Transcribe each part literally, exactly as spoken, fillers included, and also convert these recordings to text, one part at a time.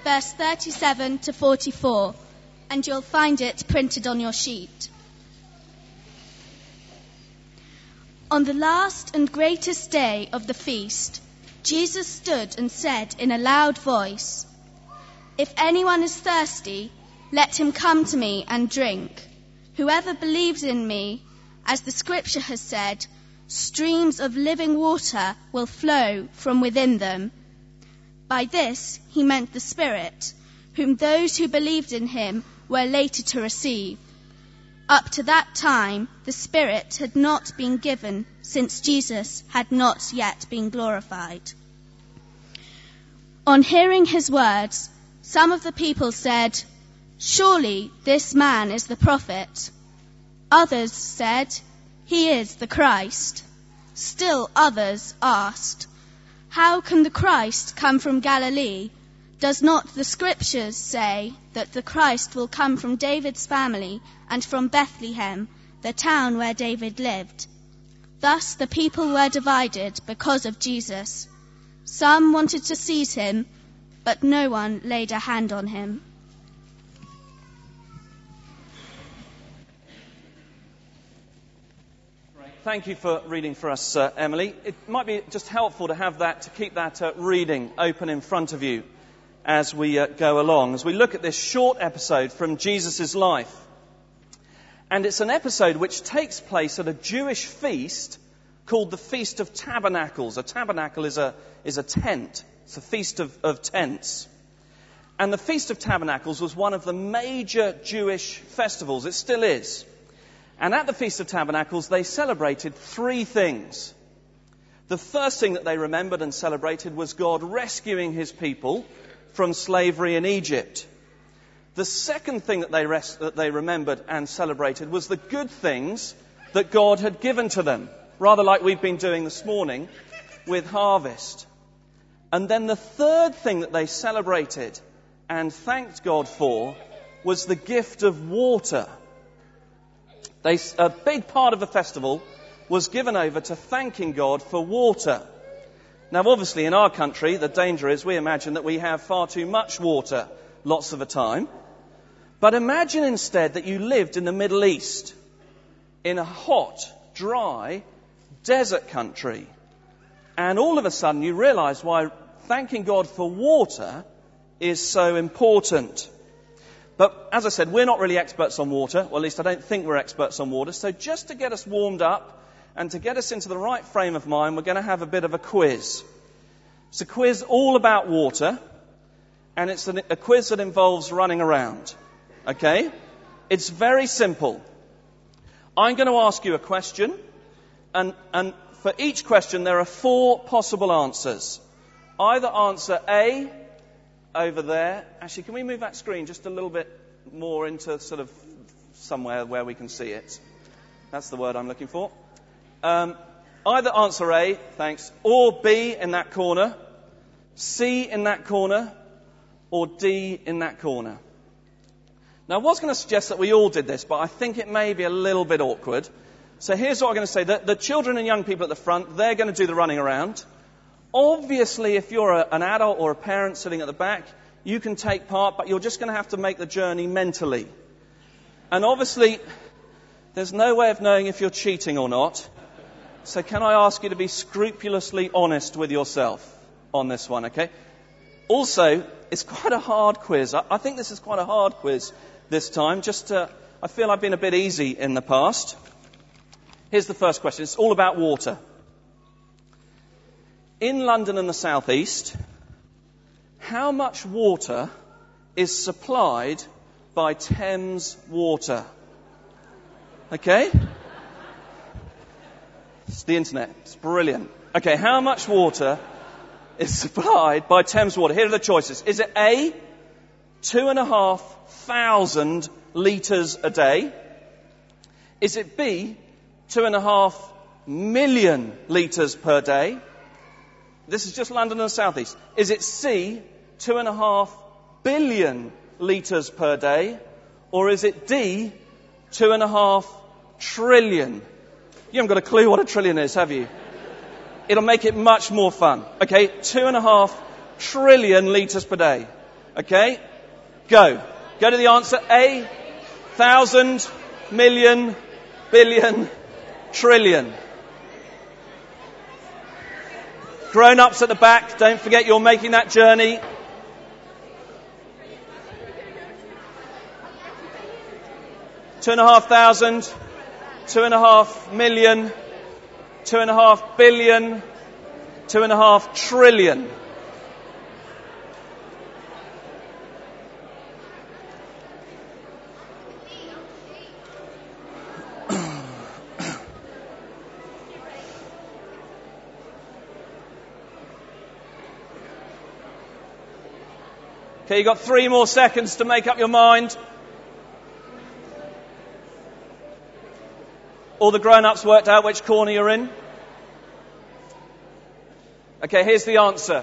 verse thirty-seven to forty-four, and you'll find it printed on your sheet. On the last and greatest day of the feast, Jesus stood and said in a loud voice, "If anyone is thirsty, let him come to me and drink. Whoever believes in me, as the scripture has said, streams of living water will flow from within them." By this he meant the Spirit, whom those who believed in him were later to receive. Up to that time, the Spirit had not been given, since Jesus had not yet been glorified. On hearing his words, some of the people said, "Surely this man is the prophet." Others said, "He is the Christ." Still others asked, "How can the Christ come from Galilee? Does not the scriptures say that the Christ will come from David's family and from Bethlehem, the town where David lived?" Thus the people were divided because of Jesus. Some wanted to seize him, but no one laid a hand on him. Thank you for reading for us, uh, Emily. It might be just helpful to have that, to keep that uh, reading open in front of you as we uh, go along, as we look at this short episode from Jesus' life. And it's an episode which takes place at a Jewish feast called the Feast of Tabernacles. A tabernacle is a, is a tent. It's a feast of, of tents. And the Feast of Tabernacles was one of the major Jewish festivals. It still is. And at the Feast of Tabernacles, they celebrated three things. The first thing that they remembered and celebrated was God rescuing his people from slavery in Egypt. The second thing that they, rest, that they remembered and celebrated was the good things that God had given to them, rather like we've been doing this morning with harvest. And then the third thing that they celebrated and thanked God for was the gift of water. They, a big part of the festival was given over to thanking God for water. Now, obviously, in our country, the danger is we imagine that we have far too much water lots of the time. But imagine instead that you lived in the Middle East, in a hot, dry, desert country. And all of a sudden you realize why thanking God for water is so important. But as I said, we're not really experts on water, or at least I don't think we're experts on water. So just to get us warmed up and to get us into the right frame of mind, we're going to have a bit of a quiz. It's a quiz all about water, and it's a quiz that involves running around. Okay? It's very simple. I'm going to ask you a question, and, and for each question there are four possible answers. Either answer A, over there. Actually, can we move that screen just a little bit more into sort of somewhere where we can see it? That's the word I'm looking for. Um, either answer A, thanks, or B in that corner, C in that corner, or D in that corner. Now, I was going to suggest that we all did this, but I think it may be a little bit awkward. So here's what I'm going to say. The, the children and young people at the front, they're going to do the running around. Obviously, if you're a, an adult or a parent sitting at the back, you can take part, but you're just going to have to make the journey mentally. And obviously, there's no way of knowing if you're cheating or not. So can I ask you to be scrupulously honest with yourself on this one, okay? Also, it's quite a hard quiz. I, I think this is quite a hard quiz this time. Just, uh, I feel I've been a bit easy in the past. Here's the first question. It's all about water. In London and the South East, how much water is supplied by Thames Water? Okay? It's the internet. It's brilliant. Okay, how much water is supplied by Thames Water? Here are the choices. Is it A, two and a half thousand litres a day? Is it B, two and a half million litres per day? This is just London and the South East. Is it C, two and a half billion litres per day? Or is it D, two and a half trillion? You haven't got a clue what a trillion is, have you? It'll make it much more fun. Okay, two and a half trillion litres per day. Okay? Go. Go to the answer. A, thousand, million, billion, trillion. Grown-ups at the back, don't forget you're making that journey. Two and a half thousand, two and a half million, two and a half billion, two and a half trillion. Okay, you've got three more seconds to make up your mind. All the grown-ups worked out which corner you're in. Okay, here's the answer.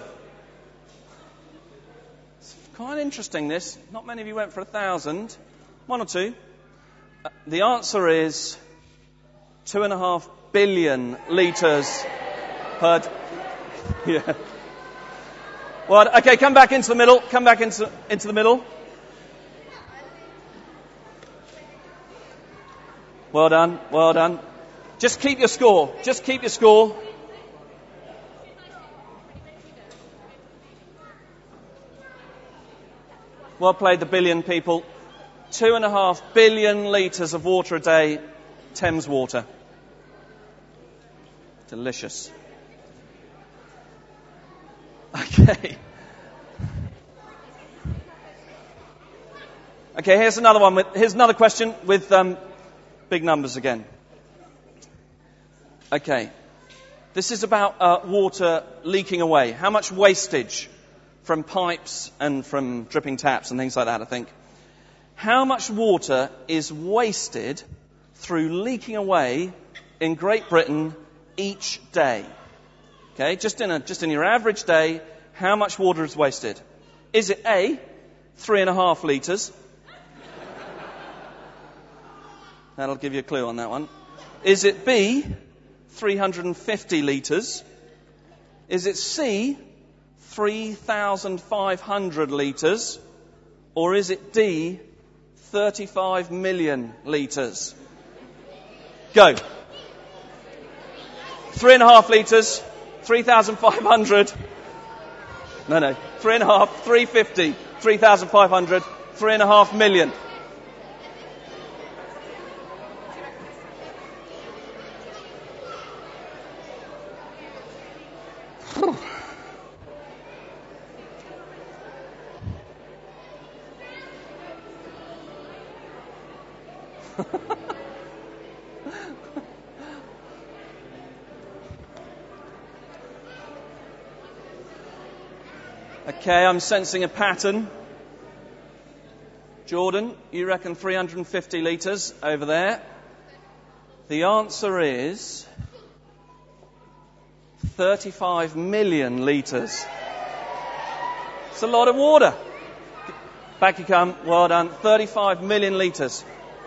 It's quite interesting, this. Not many of you went for a thousand. One or two. Uh, the answer is two and a half billion litres per... D- yeah. Well, okay, come back into the middle. Come back into into the middle. Well done, well done. Just keep your score. Just keep your score. Well played, the billion people. Two and a half billion litres of water a day, Thames water. Delicious. Okay. Okay, here's another one. With, here's another question with um, big numbers again. Okay. This is about uh, water leaking away. How much wastage from pipes and from dripping taps and things like that, I think. How much water is wasted through leaking away in Great Britain each day? Okay, just in a just in your average day, how much water is wasted? Is it A, three and a half litres? That'll give you a clue on that one. Is it B, three hundred fifty litres? Is it C, three thousand five hundred litres? Or is it D, thirty-five million litres? Go. Three and a half litres, three thousand five hundred. No, no. Three and a half, three fifty, three thousand five hundred, three and a half million. Okay, I'm sensing a pattern. Jordan, you reckon three hundred fifty litres over there. The answer is thirty-five million litres. It's a lot of water. Back you come. Well done. thirty-five million litres.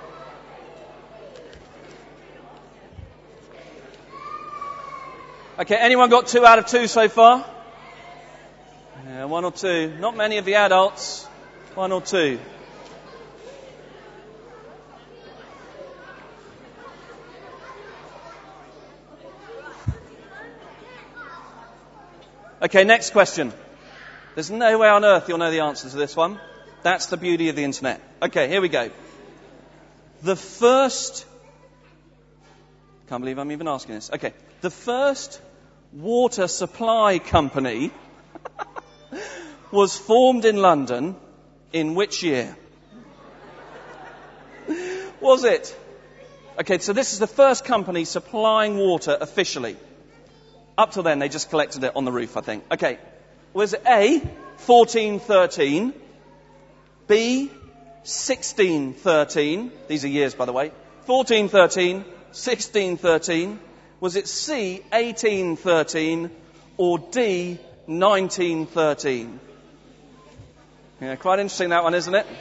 Okay, anyone got two out of two so far? Yeah, one or two. Not many of the adults. One or two. Okay, next question. There's no way on earth you'll know the answer to this one. That's the beauty of the internet. Okay, here we go. The first... Can't believe I'm even asking this. Okay, the first water supply company was formed in London in which year? Was it? Okay, so this is the first company supplying water officially. Up till then, they just collected it on the roof, I think. Okay, was it A, fourteen thirteen, B, sixteen thirteen, these are years, by the way, fourteen thirteen, sixteen thirteen, was it C, eighteen thirteen, or D, nineteen thirteen? Yeah, quite interesting that one, isn't it?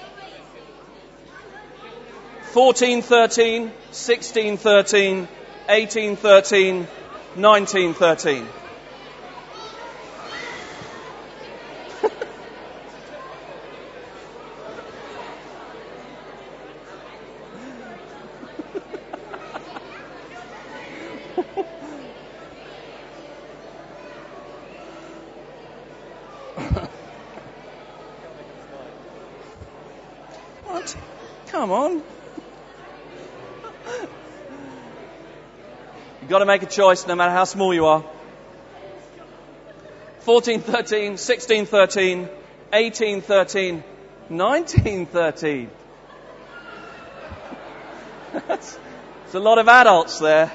fourteen thirteen, sixteen thirteen, eighteen thirteen, nineteen thirteen. What? Come on. You've got to make a choice no matter how small you are. fourteen thirteen, sixteen thirteen, eighteen thirteen, nineteen thirteen. There's a lot of adults there.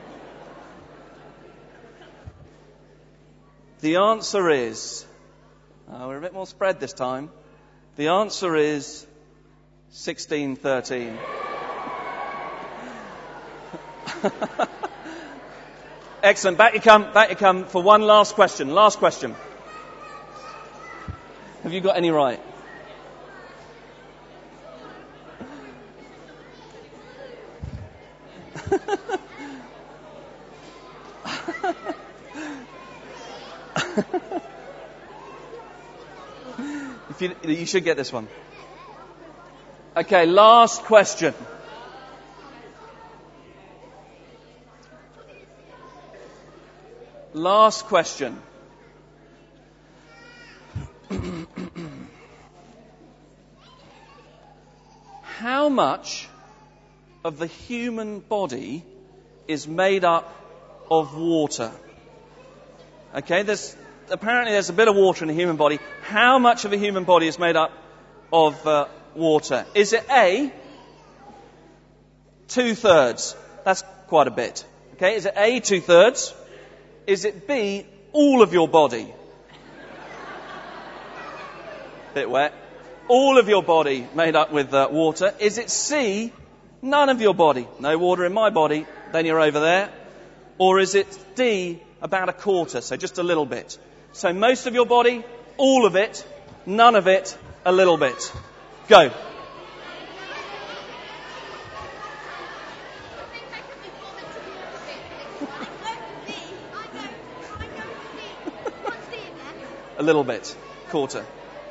The answer is, oh, we're a bit more spread this time. The answer is sixteen thirteen. Excellent. Back you come, back you come for one last question. Last question. Have you got any right? If you, you should get this one. Okay, last question. Last question. How much of the human body is made up of water? Okay, there's apparently there's a bit of water in the human body. How much of a human body is made up of uh, water? Is it A, two-thirds? That's quite a bit. Okay, is it A, two-thirds? Is it B, all of your body? Bit wet. All of your body made up with uh, water. Is it C, none of your body? No water in my body, then you're over there. Or is it D, about a quarter, so just a little bit? So most of your body, all of it, none of it, a little bit. Go. A little bit. Quarter.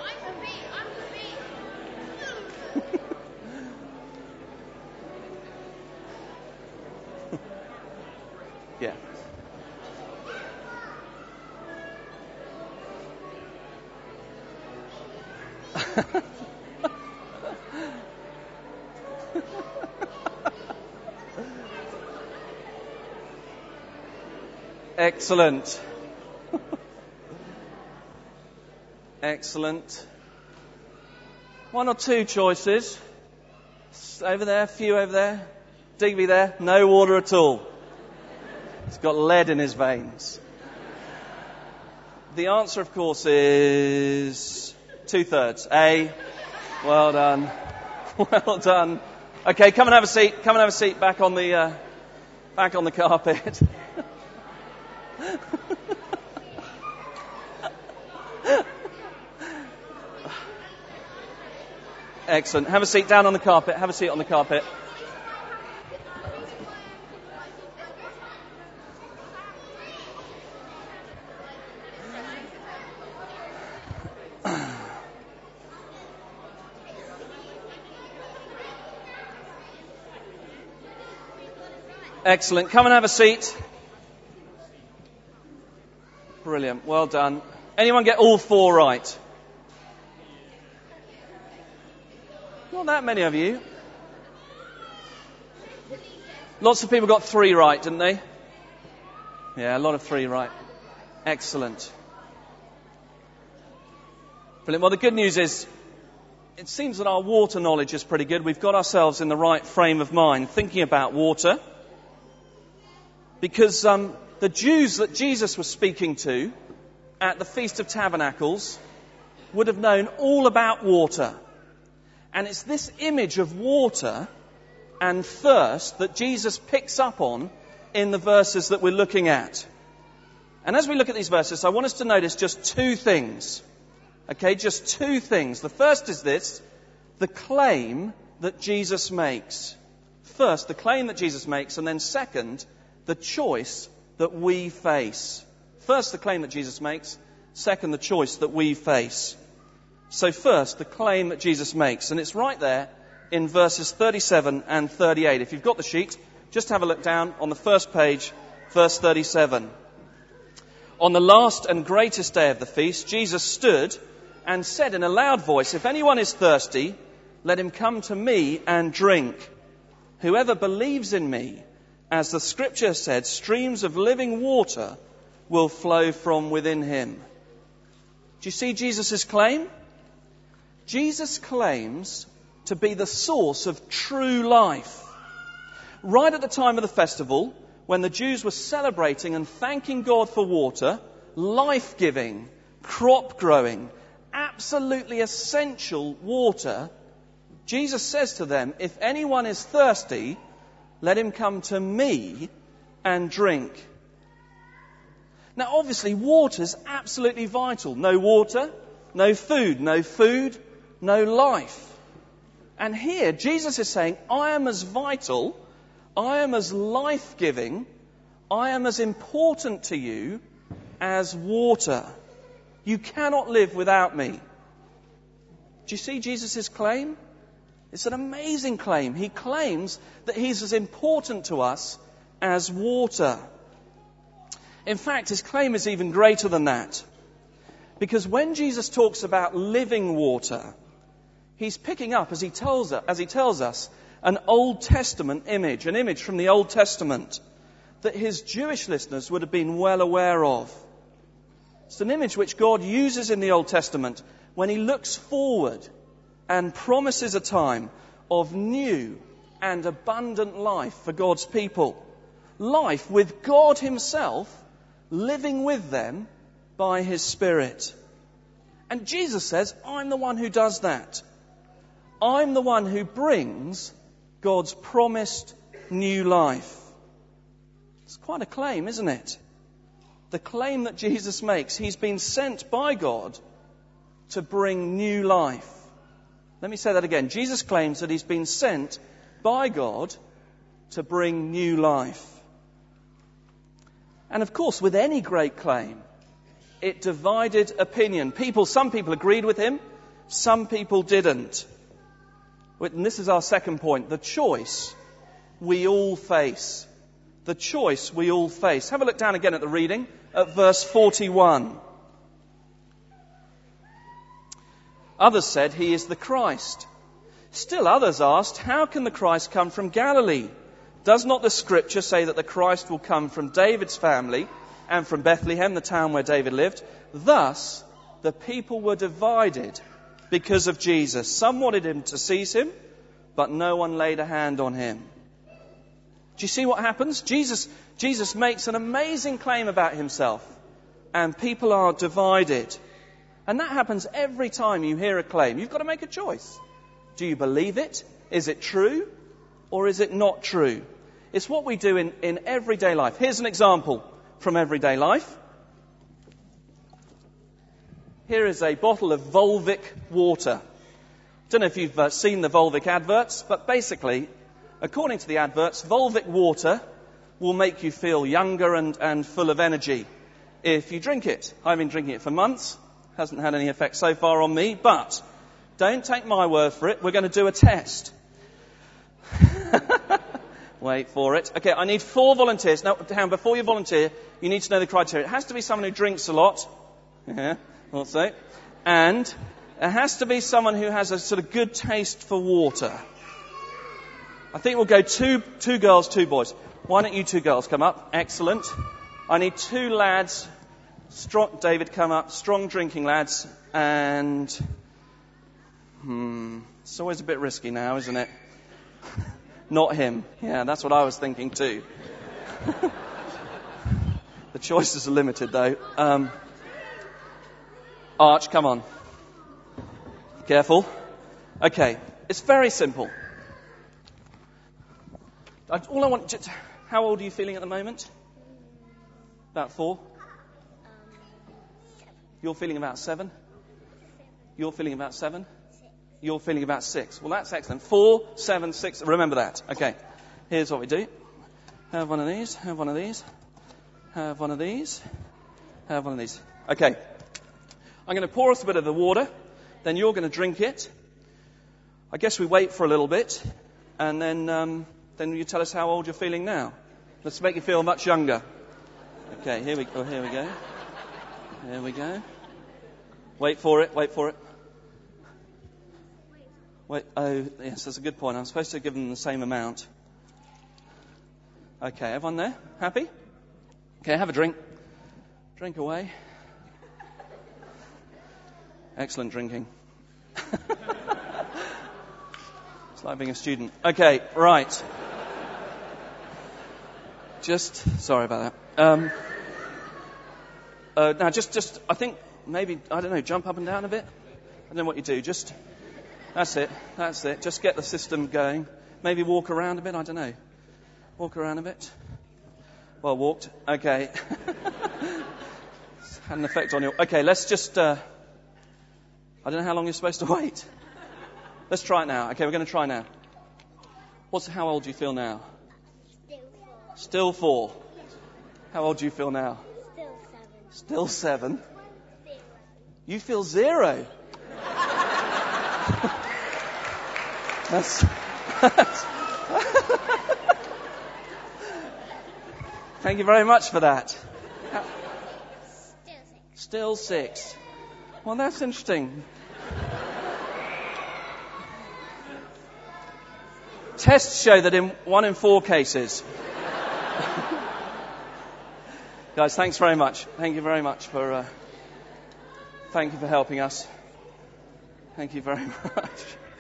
Yeah. Excellent. Excellent. One or two choices. Over there, a few over there. Digby there, no water at all. He's got lead in his veins. The answer, of course, is two-thirds. A. Well done. Well done. Okay, come and have a seat. Come and have a seat back on the uh, back on the carpet. Excellent. Have a seat down on the carpet. Have a seat on the carpet. Excellent. Come and have a seat. Brilliant. Well done. Anyone get all four right? Not that many of you. Lots of people got three right, didn't they? Yeah, a lot of three right. Excellent. Brilliant. Well, the good news is, it seems that our water knowledge is pretty good. We've got ourselves in the right frame of mind thinking about water. Because um, the Jews that Jesus was speaking to at the Feast of Tabernacles would have known all about water. And it's this image of water and thirst that Jesus picks up on in the verses that we're looking at. And as we look at these verses, I want us to notice just two things. Okay, just two things. The first is this, the claim that Jesus makes. First, the claim that Jesus makes, and then second, the choice that we face. First, the claim that Jesus makes. Second, the choice that we face. So first, the claim that Jesus makes. And it's right there in verses thirty-seven and thirty-eight. If you've got the sheet, just have a look down on the first page, verse thirty-seven. On the last and greatest day of the feast, Jesus stood and said in a loud voice, "If anyone is thirsty, let him come to me and drink. Whoever believes in me, as the scripture said, streams of living water will flow from within him." Do you see Jesus' claim? Jesus claims to be the source of true life. Right at the time of the festival, when the Jews were celebrating and thanking God for water, life-giving, crop-growing, absolutely essential water, Jesus says to them, "If anyone is thirsty, let him come to me and drink." Now, obviously, water is absolutely vital. No water, no food. No food, no life. And here, Jesus is saying, I am as vital, I am as life-giving, I am as important to you as water. You cannot live without me. Do you see Jesus' claim? It's an amazing claim. He claims that he's as important to us as water. In fact, his claim is even greater than that. Because when Jesus talks about living water, he's picking up, as he tells us, as he tells us, an Old Testament image, an image from the Old Testament that his Jewish listeners would have been well aware of. It's an image which God uses in the Old Testament when he looks forward and promises a time of new and abundant life for God's people. Life with God himself living with them by his Spirit. And Jesus says, I'm the one who does that. I'm the one who brings God's promised new life. It's quite a claim, isn't it? The claim that Jesus makes, he's been sent by God to bring new life. Let me say that again. Jesus claims that he's been sent by God to bring new life. And of course, with any great claim, it divided opinion. People, some people agreed with him, some people didn't. And this is our second point, the choice we all face. The choice we all face. Have a look down again at the reading, at verse forty-one. Others said, he is the Christ. Still others asked, how can the Christ come from Galilee? Does not the scripture say that the Christ will come from David's family and from Bethlehem, the town where David lived? Thus, the people were divided because of Jesus. Some wanted him to seize him, but no one laid a hand on him. Do you see what happens? Jesus, Jesus makes an amazing claim about himself, and people are divided. And that happens every time you hear a claim. You've got to make a choice. Do you believe it? Is it true? Or is it not true? It's what we do in, in everyday life. Here's an example from everyday life. Here is a bottle of Volvic water. I don't know if you've uh, seen the Volvic adverts, but basically, according to the adverts, Volvic water will make you feel younger and, and full of energy if you drink it. I've been drinking it for months. Hasn't had any effect so far on me, but don't take my word for it. We're going to do a test. Wait for it. Okay, I need four volunteers. Now, Dan, before you volunteer, you need to know the criteria. It has to be someone who drinks a lot. Yeah, also. And it has to be someone who has a sort of good taste for water. I think we'll go two, two girls, two boys. Why don't you two girls come up? Excellent. I need two lads. Strong, David, come up. Strong drinking lads. And, hmm, it's always a bit risky now, isn't it? Not him. Yeah, that's what I was thinking too. The choices are limited though. Um, Arch, come on. Careful. Okay, it's very simple. All I want, just, how old are you feeling at the moment? About four? You're feeling about seven? You're feeling about seven? You're feeling about six. Well, that's excellent. Four, seven, six. Remember that. Okay. Here's what we do. Have one of these. Have one of these. Have one of these. Have one of these. Okay. I'm going to pour us a bit of the water. Then you're going to drink it. I guess we wait for a little bit. And then, um, then you tell us how old you're feeling now. Let's make you feel much younger. Okay. Here we go. Here we go. There we go. Wait for it, wait for it. Wait, oh, yes, that's a good point. I'm supposed to give them the same amount. Okay, everyone there? Happy? Okay, have a drink. Drink away. Excellent drinking. It's like being a student. Okay, right. Just, sorry about that. Um, uh, now, just, just, I think maybe, I don't know, jump up and down a bit. I don't know what you do. Just, that's it, that's it. Just get the system going. Maybe walk around a bit, I don't know. Walk around a bit. Well, walked. Okay. It's had an effect on you. Okay, let's just, uh, I don't know how long you're supposed to wait. Let's try it now. Okay, we're going to try now. What's, how old do you feel now? Still four. Still four. How old do you feel now? Still seven. Still seven. Zero. You feel zero. That's, that's Thank you very much for that. Still six. Still six. Well, that's interesting. Tests show that in one in four cases. Guys, thanks very much. Thank you very much for. Uh, thank you for helping us. Thank you very much.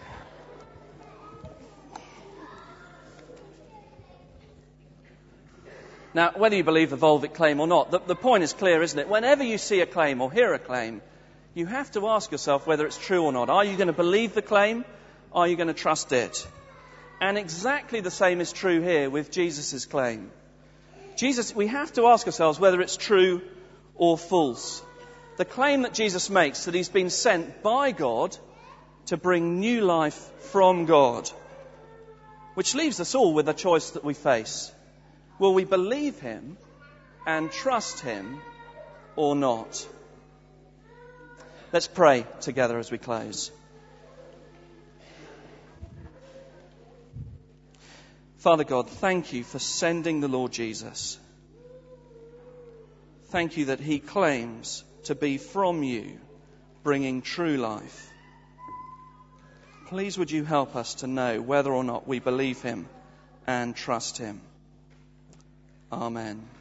Now, whether you believe the Volvic claim or not, the, the point is clear, isn't it? Whenever you see a claim or hear a claim, you have to ask yourself whether it's true or not. Are you going to believe the claim? Are you going to trust it? And exactly the same is true here with Jesus' claim. Jesus, we have to ask ourselves whether it's true or false. The claim that Jesus makes, that he's been sent by God to bring new life from God, which leaves us all with a choice that we face. Will we believe him and trust him or not? Let's pray together as we close. Father God, thank you for sending the Lord Jesus. Thank you that he claims to be from you, bringing true life. Please would you help us to know whether or not we believe him and trust him. Amen.